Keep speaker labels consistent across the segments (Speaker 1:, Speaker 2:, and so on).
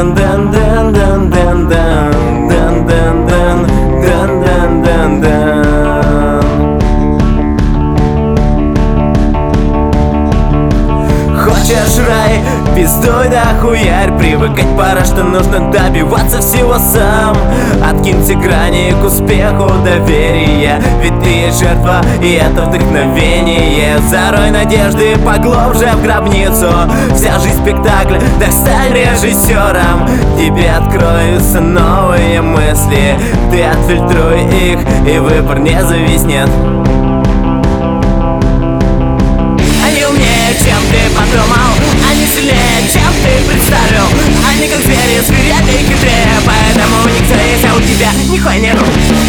Speaker 1: Хочешь рай? Пиздуй да хуярь. Привыкать пора, что нужно добиваться всего сам. Откиньте грани к успеху доверия, ведь ты есть жертва, и это вдохновение. Зарой надежды поглубже в гробницу. Вся жизнь спектакль, да стань режиссером. Тебе откроются новые мысли. Ты отфильтруй их, и выбор не зависнет. Они умнее, чем ты подумал, они сильнее, чем ты представил. Они как звери, зверят и хитрее, поэтому никто есть, а у тебя нихуя нету.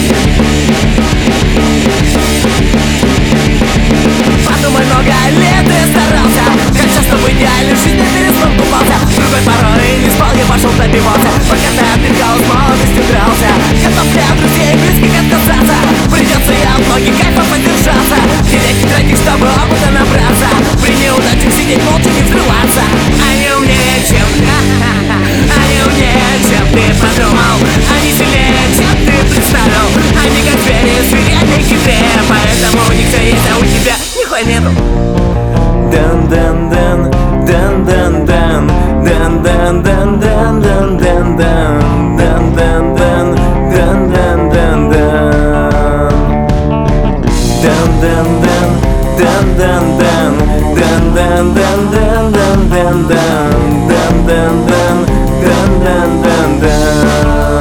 Speaker 1: Подумай, много лет ты старался, как часто в идеальной жизни перед сном купался. Другой порой не спал, я пошел добиваться, пока ты отдыхал, с молодостью дрался. Готов ли от друзей и близких отказаться? Придется и от многих кайфов поддержаться. Терять не тратить, чтобы опыта набраться. При неудачах сидеть молча, не взрываться. Они умнее, чем они умнее, чем ты подумал. Они сильнее, чем ты представил. Они как звери, зверят и хитрее, поэтому у них все есть, а у тебя нихуя нету. Дан-дан-дан, дан-дан-дан, дан-дан-дан, дан-дан-дан, дан-дан-дан, дан-дан-дан, дан-дан-дан, дан-дан-дан, дан-дан-дан, дан-дан-дан, дан-дан-дан, дан-дан-дан.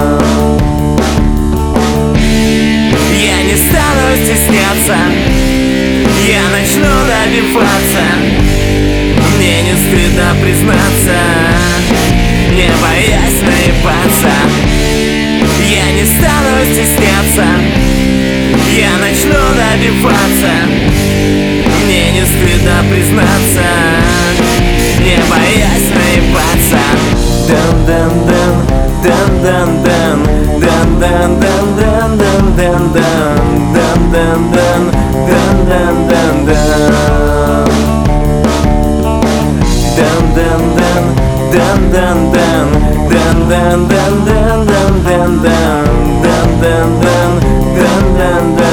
Speaker 1: Я не стану стесняться, я начну добиваться. Мне не стыдно признаться, не боясь наебаться. Я не стану стесняться, я начну добиваться. Мне не стыдно признаться, не боясь наебаться. Дан-дан-дан, дан-дан-дан, дан-дан-дан, дан-дан-дан, дан-дан-дан, дан-дан-дан. Дан-дан-дан, дан-дан-дан, дан-дан-дан, дан-дан-дан, дан-дан-дан, дан-дан-дан.